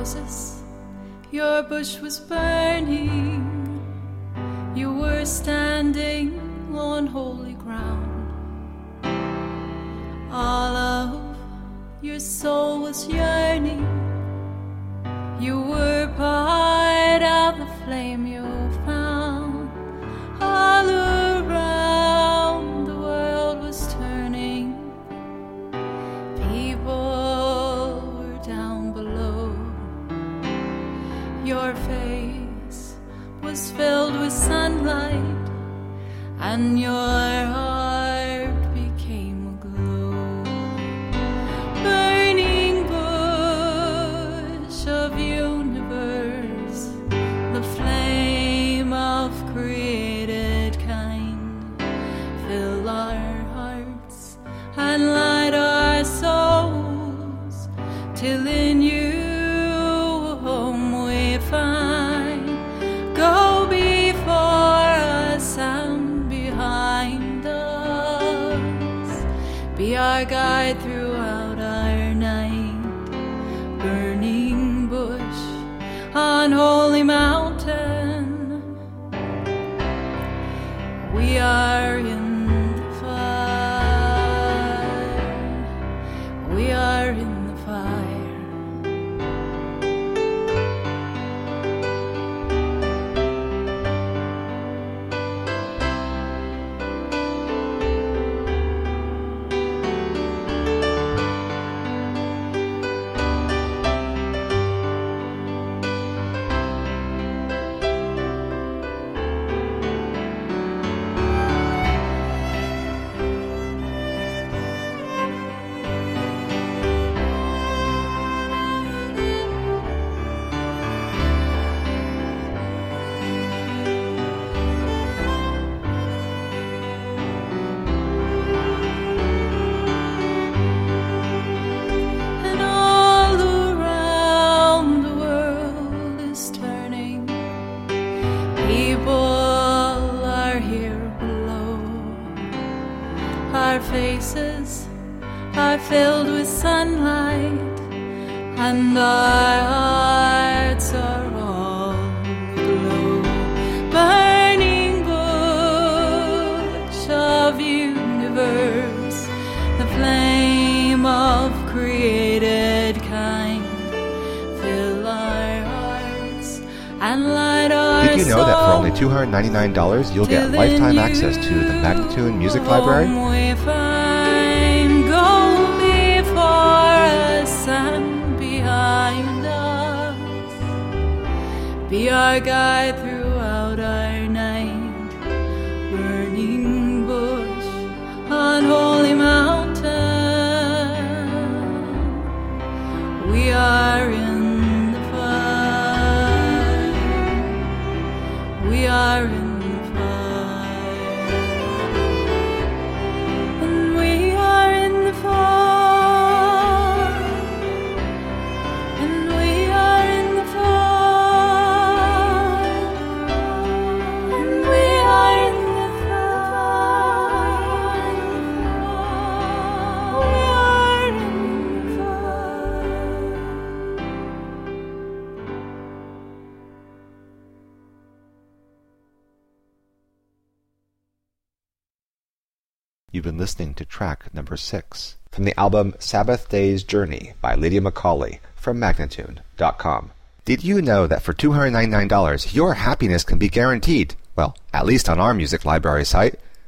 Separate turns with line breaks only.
Moses, your bush was burning. You were standing on holy ground. All of your soul was yearning. You were part of the flame you found. All around the world was turning. People were down below. Your face was filled with sunlight, and your heart became a glow. Burning bush of universe, the flame of created kind, fill our hearts and light our souls, till in you a home we find. Go before us and behind us, be our guide throughout our night. Burning bush on holy mountain, we are in the fire. We are in the fire. Faces are filled with sunlight, and our hearts are all aglow. Burning bush of universe, the flame of created kind, fill our hearts and light our souls.
Did you know that for only $299 you'll get lifetime access to the Magnatune Music Library?
Go before us and behind us, be our guide throughout our night. Burning bush on holy mountain, we are in the fire. We are in the fire.
You've been listening to track number 6 from the album Sabbath Day's Journey by Lydia Macaulay from Magnatune.com. Did you know that for $299 your happiness can be guaranteed? Well, at least on our music library site.